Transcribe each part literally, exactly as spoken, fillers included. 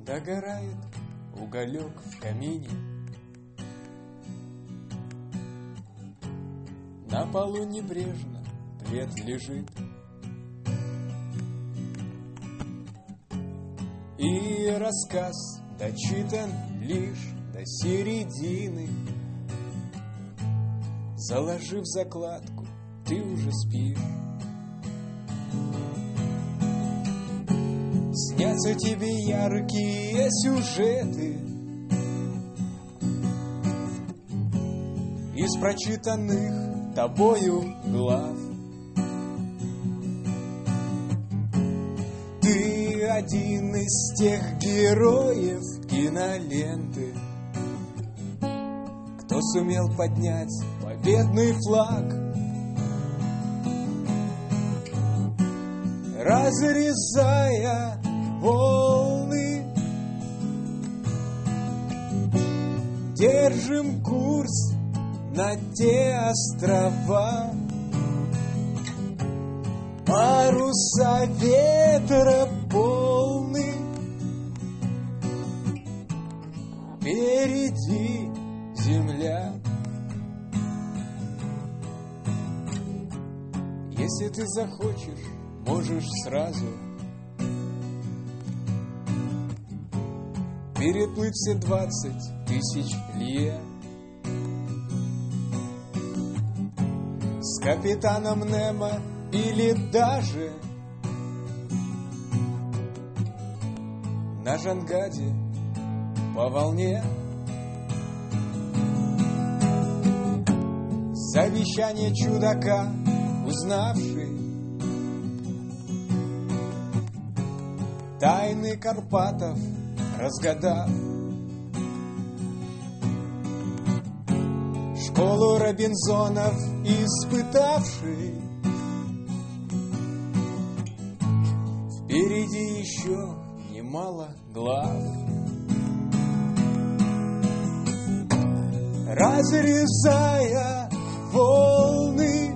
Догорает уголек в камине. На полу небрежно плед лежит, и рассказ дочитан лишь до середины. Заложив закладку, ты уже спишь. Снятся тебе яркие сюжеты из прочитанных тобою глав. Ты один из тех героев киноленты, кто сумел поднять победный флаг, разрезая волны. Держим курс на те острова, паруса ветра полны. Впереди земля. Если ты захочешь, можешь сразу переплыть все двадцать тысяч лье с капитаном Немо или даже на Жангаде по волне. Завещание чудака, узнавший тайны Карпатов, разгадав школу Робинзонов, испытавший. Впереди еще немало глав. Разрезая волны,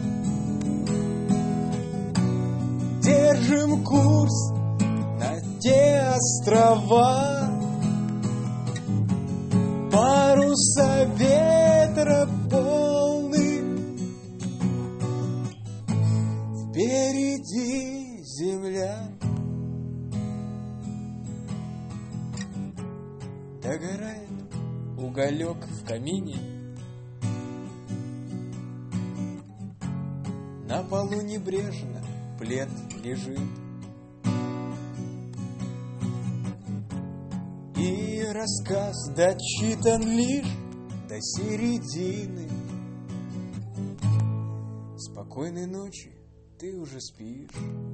держим курс на те острова, паруса ветра полны. Впереди земля. Догорает уголек в камине. На полу небрежно плед лежит, и рассказ дочитан лишь до середины. Спокойной ночи, ты уже спишь.